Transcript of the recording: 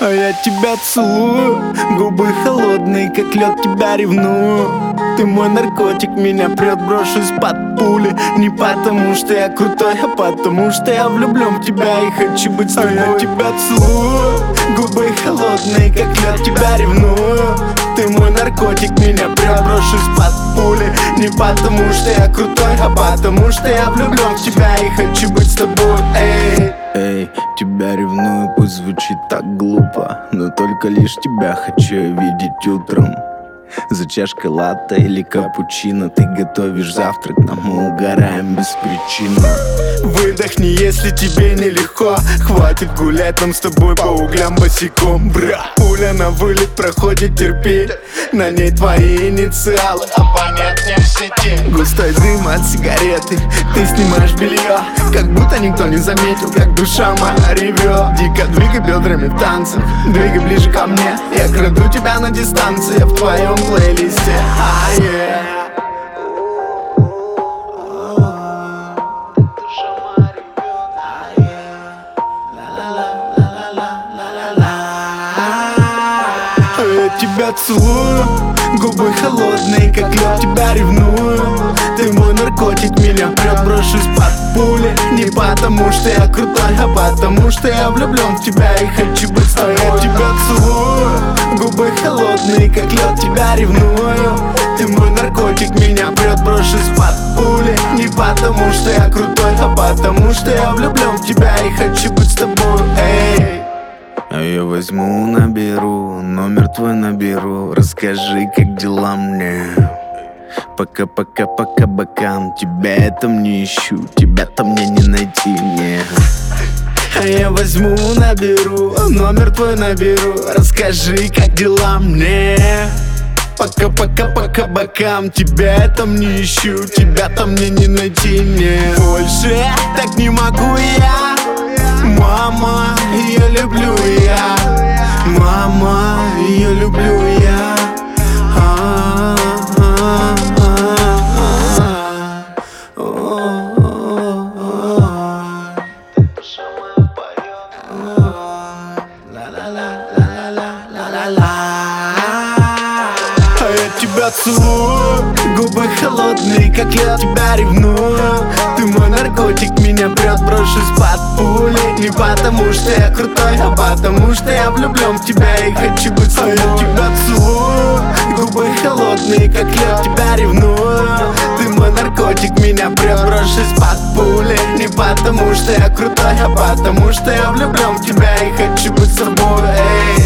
А я тебя целую, губы холодные, как лед, тебя ревную. Ты мой наркотик, меня прет, брошусь под пули. Не потому что я крутой, а потому что я влюблен в тебя и хочу быть с тобой. А я тебя целую, губы холодные, как лед, тебя ревную. Ты мой наркотик, меня прет, брошусь под пули. Не потому что я крутой, а потому что я влюблен в тебя и хочу быть с тобой. Эй, тебя ревную, пусть звучит так глупо, но только лишь тебя хочу я видеть утром. За чашкой латте или капучино ты готовишь завтрак, но мы угораем без причины. Выдохни, если тебе нелегко, хватит гулять нам с тобой по углям босиком. Бра, пуля на вылет проходит, терпи, на ней твои инициалы, а понять не в сети. Густой дым от сигареты, ты снимаешь белье, как будто никто не заметил, как душа моя ревет. Дико двигай бедрами в танцах, двигай ближе ко мне, я краду тебя на дистанции, в твоем плейлисте. Я тебя целую, губы холодные, как лед, тебя ревную. Ты мой наркотик, меня прет, брошусь под пули. Не потому что я крутой, а потому что я влюблен в тебя и хочу быть с тобой. Я тебя целую, губы холодные, как лед, тебя ревную. Ты мой наркотик, меня прет, брошусь под пули. Не потому что я крутой, а потому что я влюблен в тебя и хочу быть с тобой. А я возьму, наберу, номер твой наберу. Расскажи, как дела мне. Пока-пока по кабакам, тебя я там не ищу, тебя-то мне не найти мне. А я возьму, наберу, номер твой наберу. Расскажи, как дела мне. Пока-пока по кабакам, тебя я там не ищу, тебя-то мне не найти мне. Больше так не могу я. Мама, ее люблю я. Мама, ее люблю я. А я тебя целую, губы холодные, как лед, тебя ревную. Ты мой наркотик, меня прет, брошусь под пули. Не потому что я крутой, а потому что я влюблен в тебя и хочу быть с тобой. А я тебя целую, губы холодные, как лед, тебя ревную. Ты мой наркотик, меня прет, брошусь под пули. Не потому что я крутой, а потому что я влюблен в тебя и хочу быть с тобой.